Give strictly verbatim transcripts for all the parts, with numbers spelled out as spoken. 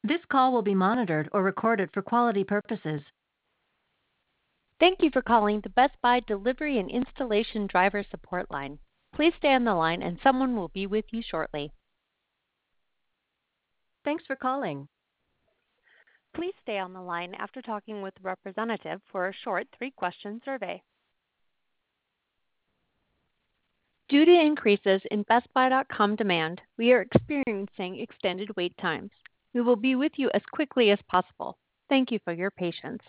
This call will be monitored or recorded for quality purposes. Thank you for calling the Best Buy Delivery and Installation Driver Support Line. Please stay on the line and someone will be with you shortly. Thanks for calling. Please stay on the line after talking with the representative for a short three-question survey. Due to increases in Best Buy dot com demand, we are experiencing extended wait times. We will be with you as quickly as possible. Thank you for your patience.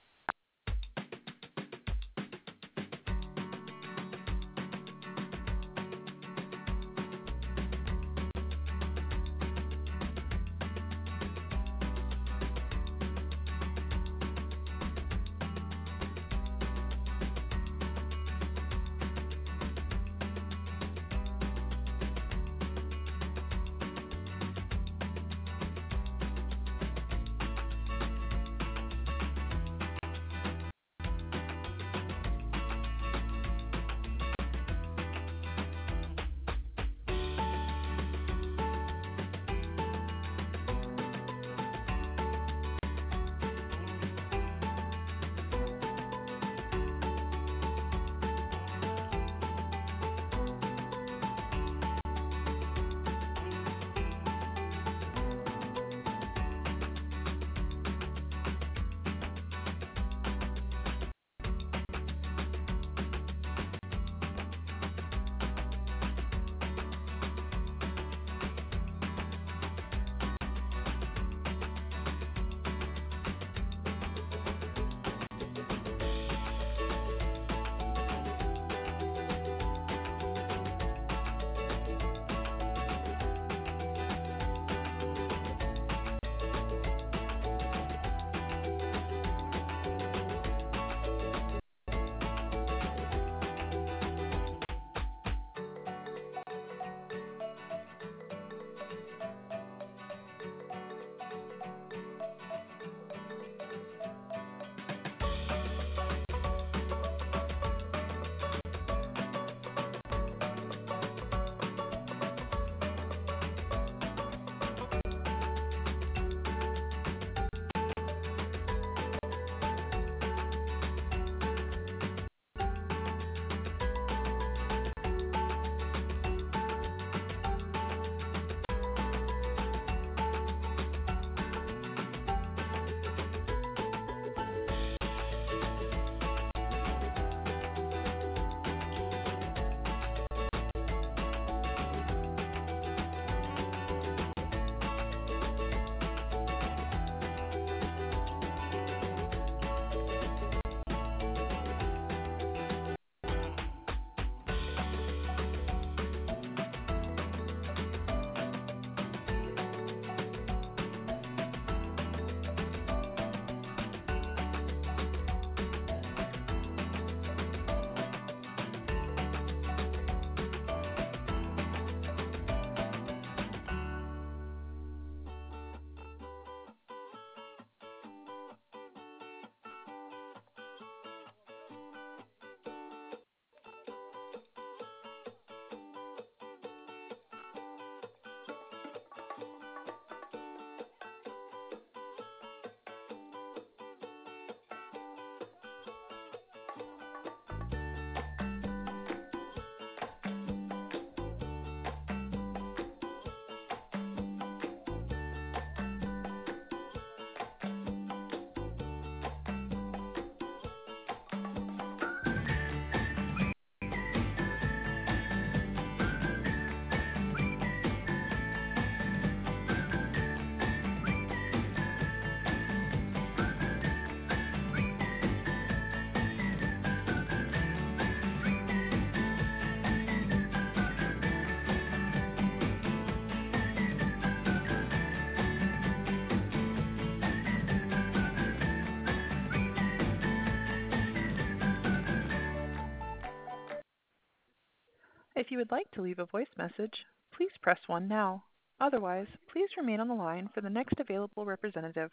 If you would like to leave a voice message, please press one now. Otherwise, please remain on the line for the next available representative.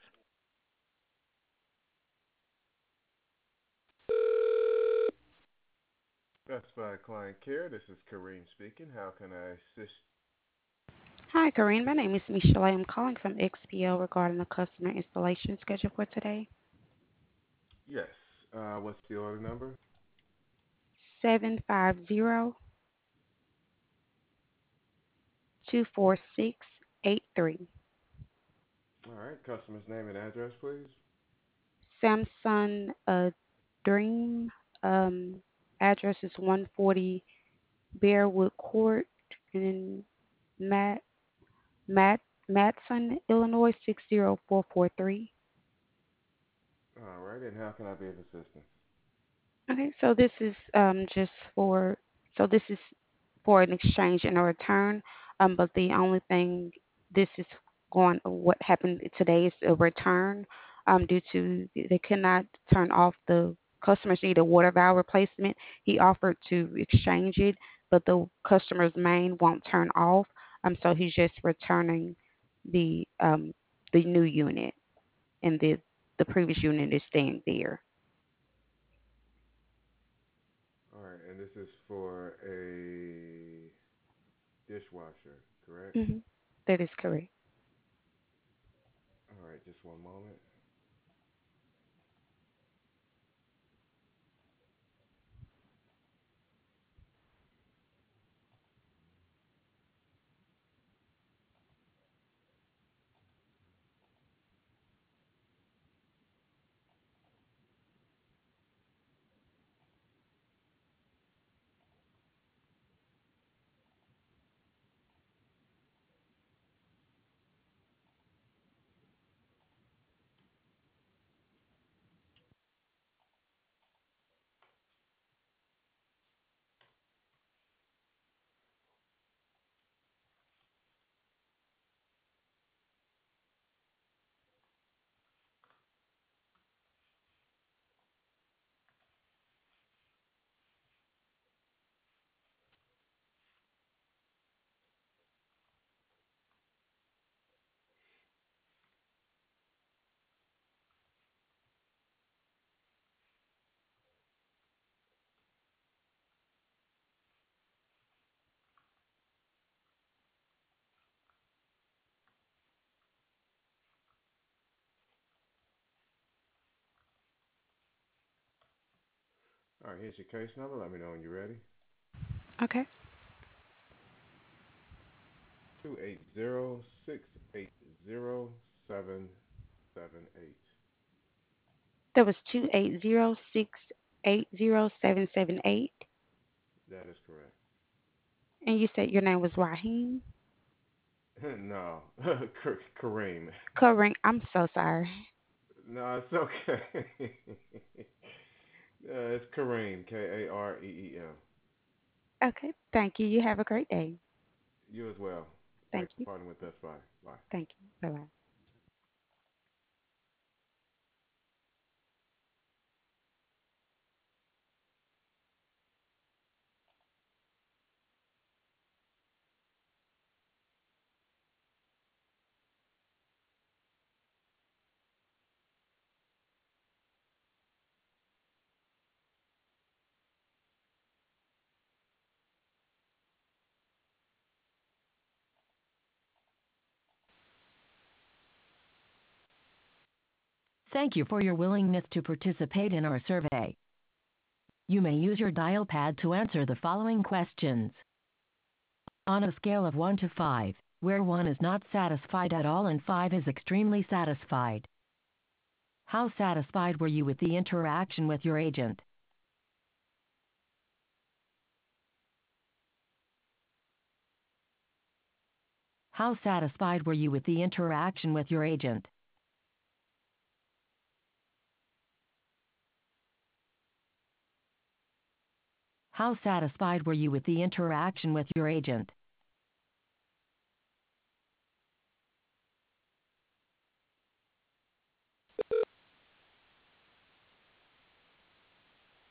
Best Buy Client Care, this is Kareem speaking. How can I assist? Hi, Corinne. My name is Michelle. I am calling from X P L regarding the customer installation schedule for today. Yes. Uh, what's the order number? Seven five zero two four six eight three. All right. Customer's name and address, please. Samsung uh, Dream. Um, address is one forty Bearwood Court in Matt, Matt, Matson, Illinois six zero four four three. All right. And how can I be of assistance? Okay, so this is um, just for so this is for an exchange and a return. Um, but the only thing this is going what happened today is a return. Um, due to they could not turn off the customers need a water valve replacement. He offered to exchange it, but the customer's main won't turn off. Um, so he's just returning the um the new unit, and the the previous unit is staying there. All right. And this is for a dishwasher, correct? Hmm. That is correct. All right. Just one moment. All right. Here's your case number. Let me know when you're ready. Okay. Two eight zero six eight zero seven seven eight. That was two eight zero six eight zero seven seven eight. That is correct. And you said your name was Raheem? No, Kareem. Kareem. I'm so sorry. No, it's okay. Uh, it's Kareem. K A R E E M. Okay. Thank you. You have a great day. You as well. Thank Thanks you. for partnering with us. Bye. Bye. Thank you. Bye bye. Thank you for your willingness to participate in our survey. You may use your dial pad to answer the following questions. On a scale of one to five, where one is not satisfied at all and five is extremely satisfied, how satisfied were you with the interaction with your agent? How satisfied were you with the interaction with your agent? How satisfied were you with the interaction with your agent?